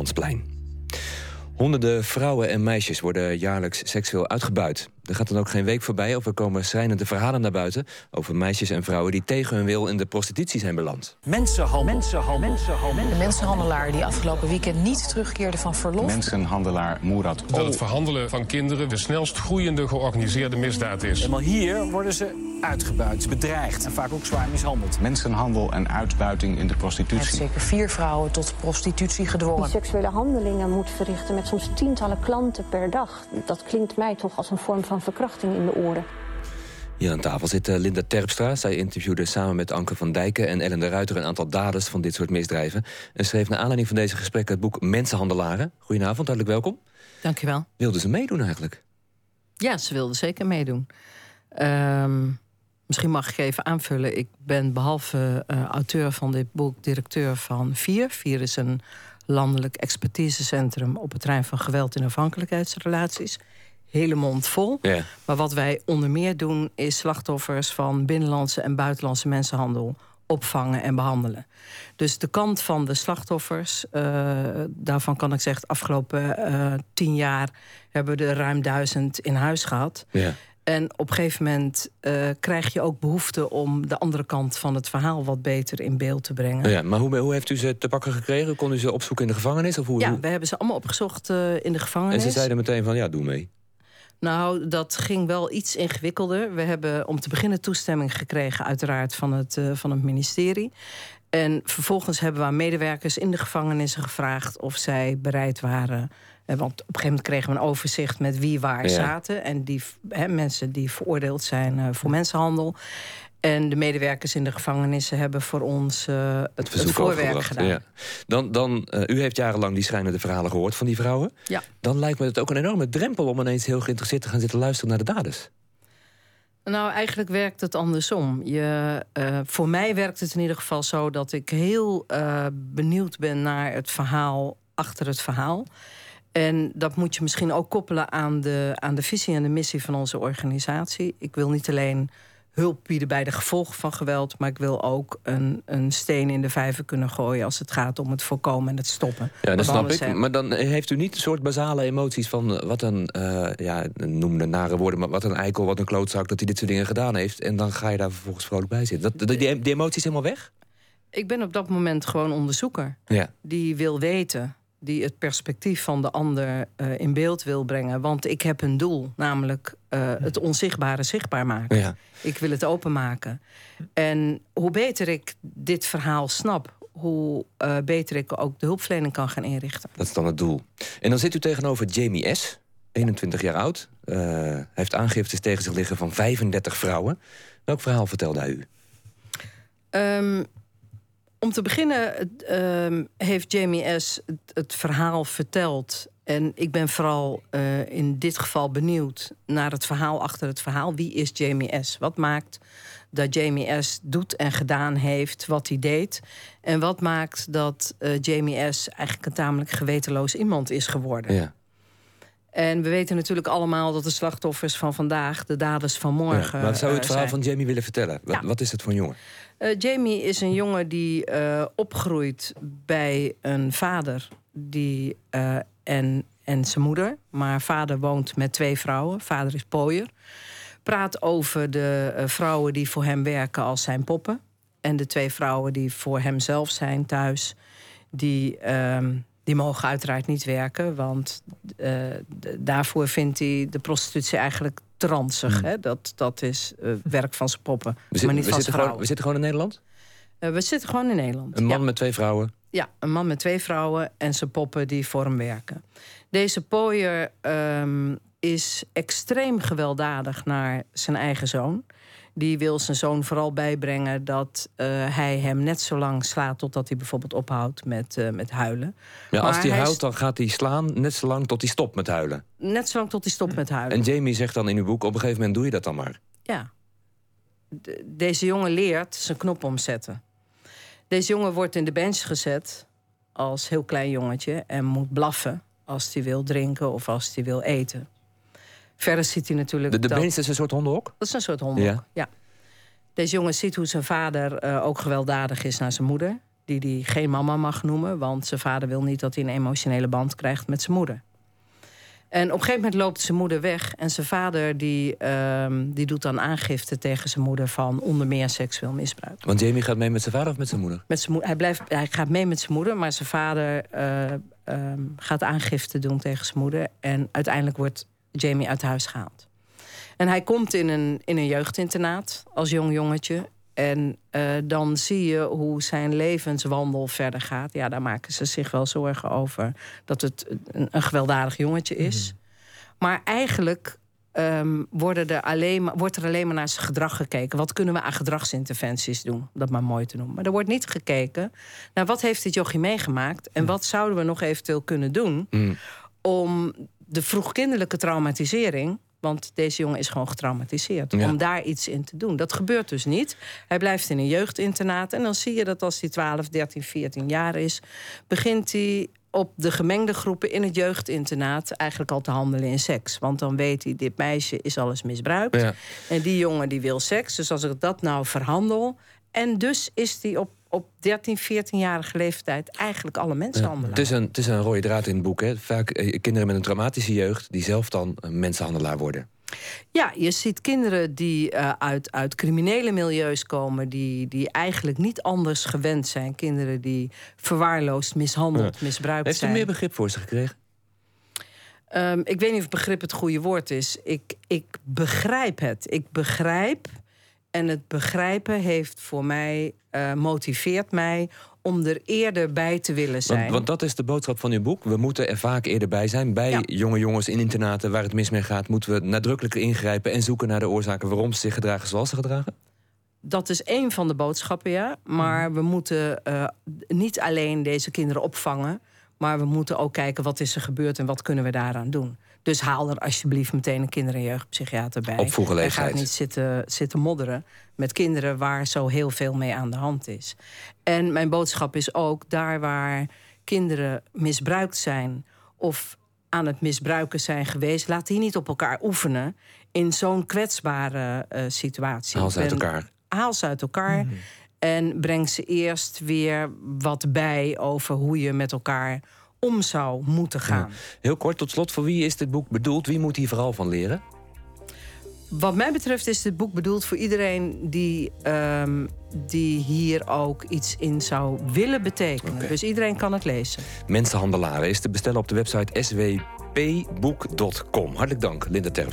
Rembrandtsplein. Honderden vrouwen en meisjes worden jaarlijks seksueel uitgebuit. Er gaat dan ook geen week voorbij of er komen schrijnende verhalen naar buiten over meisjes en vrouwen die tegen hun wil in de prostitutie zijn beland. Mensenhandel. De mensenhandelaar die afgelopen weekend niet terugkeerde van verlof. Mensenhandelaar Murat O. Dat het verhandelen van kinderen de snelst groeiende georganiseerde misdaad is. Eenmaal hier worden ze uitgebuit, bedreigd en vaak ook zwaar mishandeld. Mensenhandel en uitbuiting in de Hij prostitutie. heeft zeker 4 vrouwen tot prostitutie gedwongen. Die seksuele handelingen moet verrichten met soms tientallen klanten per dag. Dat klinkt mij toch als een vorm van verkrachting in de oren. Hier aan tafel zit Linda Terpstra. Zij interviewde samen met Anke van Dijken en Ellen de Ruiter een aantal daders van dit soort misdrijven. En schreef naar aanleiding van deze gesprekken het boek Mensenhandelaren. Goedenavond, hartelijk welkom. Dank je wel. Wilden ze meedoen eigenlijk? Ja, ze wilden zeker meedoen. Misschien mag ik even aanvullen. Ik ben behalve auteur van dit boek directeur van VIER. VIER is een landelijk expertisecentrum op het terrein van geweld en afhankelijkheidsrelaties. Hele mond vol. Ja. Maar wat wij onder meer doen is slachtoffers van binnenlandse en buitenlandse mensenhandel opvangen en behandelen. Dus de kant van de slachtoffers, daarvan kan ik zeggen, de afgelopen 10 jaar hebben we er ruim 1000 in huis gehad. Ja. En op een gegeven moment krijg je ook behoefte om de andere kant van het verhaal wat beter in beeld te brengen. Ja, maar hoe heeft u ze te pakken gekregen? Kon u ze opzoeken in de gevangenis? Of Ja, we hebben ze allemaal opgezocht in de gevangenis. En ze zeiden meteen van, ja, doe mee. Nou, dat ging wel iets ingewikkelder. We hebben om te beginnen toestemming gekregen, uiteraard, van het ministerie. En vervolgens hebben we aan medewerkers in de gevangenissen gevraagd of zij bereid waren. Want op een gegeven moment kregen we een overzicht met wie waar zaten. En die mensen die veroordeeld zijn voor mensenhandel. En de medewerkers in de gevangenissen hebben voor ons het voorwerk gedaan. Ja. U heeft jarenlang die schrijnende verhalen gehoord van die vrouwen. Ja. Dan lijkt me het ook een enorme drempel om ineens heel geïnteresseerd te gaan zitten luisteren naar de daders. Nou, eigenlijk werkt het andersom. Voor mij werkt het in ieder geval zo dat ik heel benieuwd ben naar het verhaal achter het verhaal. En dat moet je misschien ook koppelen aan de visie en de missie van onze organisatie. Ik wil niet alleen hulp bieden bij de gevolgen van geweld, maar ik wil ook een steen in de vijver kunnen gooien als het gaat om het voorkomen en het stoppen. Ja, dat snap ik. Maar dan heeft u niet een soort basale emoties van wat een, noem de nare woorden, maar wat een eikel, wat een klootzak, dat hij dit soort dingen gedaan heeft. En dan ga je daar vervolgens vrolijk bij zitten. Die emoties helemaal weg? Ik ben op dat moment gewoon onderzoeker. Ja. Die wil weten, die het perspectief van de ander in beeld wil brengen. Want ik heb een doel, namelijk het onzichtbare zichtbaar maken. Ja. Ik wil het openmaken. En hoe beter ik dit verhaal snap, hoe beter ik ook de hulpverlening kan gaan inrichten. Dat is dan het doel. En dan zit u tegenover Jamie S., 21 jaar oud. Hij heeft aangiftes tegen zich liggen van 35 vrouwen. Welk verhaal vertelde hij u? Om te beginnen heeft Jamie S. het verhaal verteld. En ik ben vooral in dit geval benieuwd naar het verhaal achter het verhaal. Wie is Jamie S.? Wat maakt dat Jamie S. doet en gedaan heeft wat hij deed? En wat maakt dat Jamie S. eigenlijk een tamelijk gewetenloos iemand is geworden? Ja. En we weten natuurlijk allemaal dat de slachtoffers van vandaag de daders van morgen maar zou u het verhaal zijn. van Jamie willen vertellen? Wat is het voor een jongen? Jamie is een jongen die opgroeit bij een vader die, en zijn moeder. Maar vader woont met 2 vrouwen. Vader is pooier. Praat over de vrouwen die voor hem werken als zijn poppen. En de 2 vrouwen die voor hemzelf zijn thuis. Die mogen uiteraard niet werken. Want daarvoor vindt hij de prostitutie eigenlijk te ranzig. Hè? Dat is werk van zijn poppen, maar niet van zijn vrouwen. We zitten gewoon in Nederland? We zitten gewoon in Nederland. Een man met 2 vrouwen? Ja, een man met 2 vrouwen en zijn poppen die voor hem werken. Deze pooier is extreem gewelddadig naar zijn eigen zoon. Die wil zijn zoon vooral bijbrengen dat hij hem net zo lang slaat totdat hij bijvoorbeeld ophoudt met huilen. Ja, maar als hij huilt, dan gaat hij slaan net zo lang tot hij stopt met huilen. Net zo lang tot hij stopt met huilen. En Jamie zegt dan in uw boek, op een gegeven moment doe je dat dan maar. Ja. Deze jongen leert zijn knop omzetten. Deze jongen wordt in de bench gezet als heel klein jongetje en moet blaffen als hij wil drinken of als hij wil eten. Verder ziet hij natuurlijk de bench is een soort hondenhok? Dat is een soort hondenhok, ja. Deze jongen ziet hoe zijn vader ook gewelddadig is naar zijn moeder. die hij geen mama mag noemen, want zijn vader wil niet dat hij een emotionele band krijgt met zijn moeder. En op een gegeven moment loopt zijn moeder weg en zijn vader die doet dan aangifte tegen zijn moeder van onder meer seksueel misbruik. Want Jamie gaat mee met zijn vader of met zijn moeder? Met zijn hij gaat mee met zijn moeder, maar zijn vader gaat aangifte doen tegen zijn moeder. En uiteindelijk wordt Jamie uit huis gehaald. En hij komt in een jeugdinternaat als jong jongetje. En dan zie je hoe zijn levenswandel verder gaat. Ja, daar maken ze zich wel zorgen over dat het een gewelddadig jongetje is. Maar eigenlijk wordt er alleen maar naar zijn gedrag gekeken. Wat kunnen we aan gedragsinterventies doen? Om dat maar mooi te noemen. Maar er wordt niet gekeken naar wat heeft dit jochie meegemaakt en wat zouden we nog eventueel kunnen doen om de vroegkinderlijke traumatisering, want deze jongen is gewoon getraumatiseerd, om daar iets in te doen. Dat gebeurt dus niet. Hij blijft in een jeugdinternaat en dan zie je dat als hij 12, 13, 14 jaar is, begint hij op de gemengde groepen in het jeugdinternaat eigenlijk al te handelen in seks. Want dan weet hij, dit meisje is al eens misbruikt. Ja. En die jongen die wil seks. Dus als ik dat nou verhandel. En dus is hij op 13, 14-jarige leeftijd eigenlijk alle mensenhandelaar. Het is een rode draad in het boek. Hè? Vaak kinderen met een traumatische jeugd die zelf dan mensenhandelaar worden. Ja, je ziet kinderen die uit criminele milieus komen, die eigenlijk niet anders gewend zijn. Kinderen die verwaarloosd, mishandeld, misbruikt zijn. Heeft u meer begrip voor ze gekregen? Ik weet niet of begrip het goede woord is. Ik begrijp het. Ik begrijp. En het begrijpen heeft voor mij, motiveert mij om er eerder bij te willen zijn. Want dat is de boodschap van uw boek. We moeten er vaak eerder bij zijn. Bij jonge jongens in internaten waar het mis mee gaat, moeten we nadrukkelijker ingrijpen en zoeken naar de oorzaken waarom ze zich gedragen zoals ze gedragen? Dat is één van de boodschappen, ja. Maar we moeten niet alleen deze kinderen opvangen, maar we moeten ook kijken wat is er gebeurd en wat kunnen we daaraan doen. Dus haal er alsjeblieft meteen een kinder- en jeugdpsychiater bij. Op vroege leeftijd. En ga niet zitten modderen met kinderen waar zo heel veel mee aan de hand is. En mijn boodschap is ook, daar waar kinderen misbruikt zijn of aan het misbruiken zijn geweest, laat die niet op elkaar oefenen in zo'n kwetsbare situatie. Haal ze uit elkaar. Haal ze uit elkaar en breng ze eerst weer wat bij over hoe je met elkaar om zou moeten gaan. Ja. Heel kort, tot slot, voor wie is dit boek bedoeld? Wie moet hier vooral van leren? Wat mij betreft is dit boek bedoeld voor iedereen die hier ook iets in zou willen betekenen. Okay. Dus iedereen kan het lezen. Mensenhandelaren is te bestellen op de website swpboek.com. Hartelijk dank, Linda Terpstra.